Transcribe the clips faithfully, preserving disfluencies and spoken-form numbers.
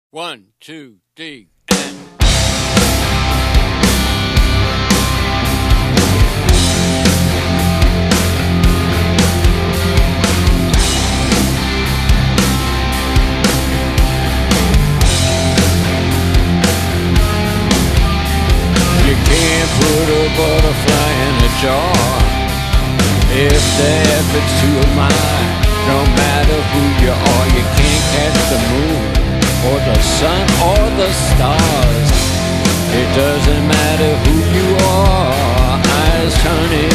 One, two, three, and... You can't put a butterfly in a jar if the effort's too admire. No matter who you are, you can't catch the moon or the sun or the stars. It doesn't matter who you are. Eyes honey,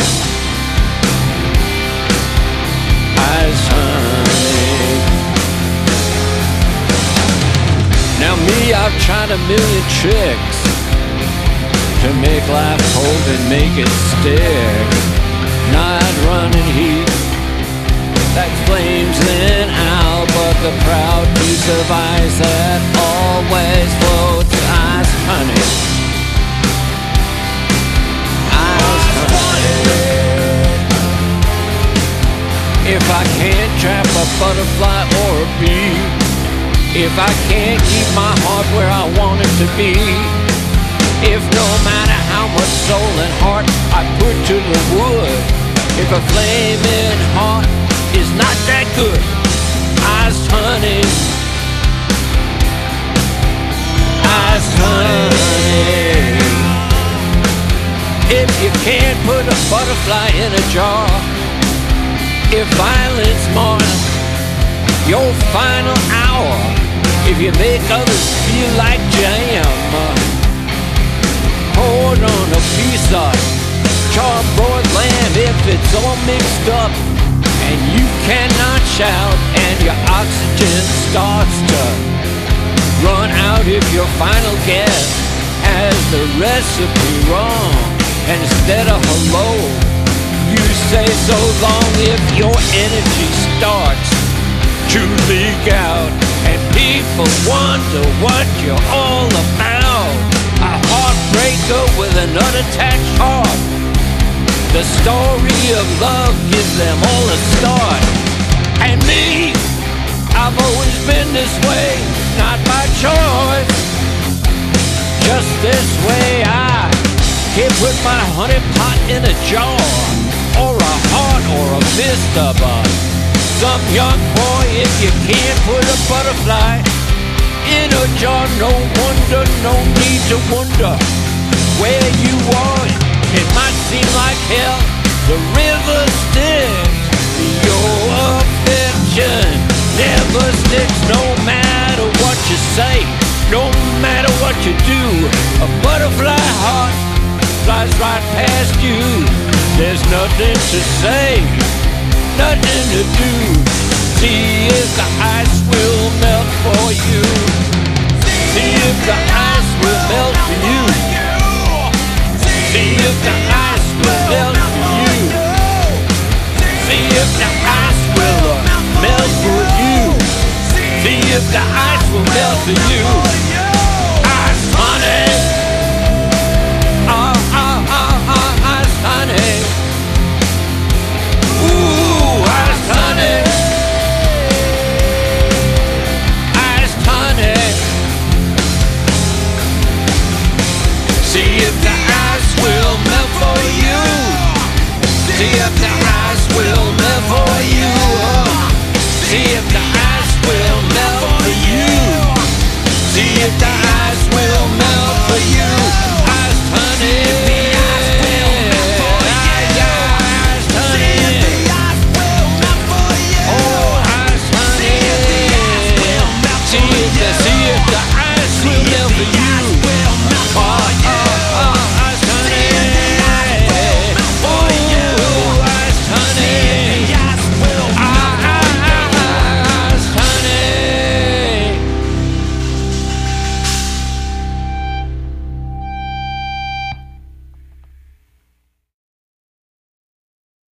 eyes honey. Now me, I've tried a million tricks to make life hold and make it stick. Night running heat that flames in out, but the proud piece of ice that always floats. Ice honey, ice honey. If I can't trap a butterfly or a bee, if I can't keep my heart where I want it to be, if no matter how much soul and heart I put to the wood, if a flaming heart is not that good, ice honey, ice honey. If you can't put a butterfly in a jar, if violence marks your final hour, if you make others feel like jam, poured on a piece of charbroiled lamb, if it's all mixed up and you cannot shout and your oxygen starts to run out, if your final guess has the recipe wrong, and instead of hello you say so long, if your energy starts to leak out and people wonder what you're all about, a heartbreaker with an unattached heart, the story of love gives them all a start. And me, I've always been this way, not by choice, just this way. I can't put my honey pot in a jar, or a heart, or a fist of a some young boy. If you can't put a butterfly in a jar, no wonder, no need to wonder where you are. It might seem like hell, the river sticks. Your affection never sticks, no matter what you say, no matter what you do. A butterfly heart flies right past you. There's nothing to say, nothing to do. See if the ice will melt for you. See if the ice will melt for you. See if the ice will melt for you. See if the ice will uh, melt for you. See if the ice will melt for you.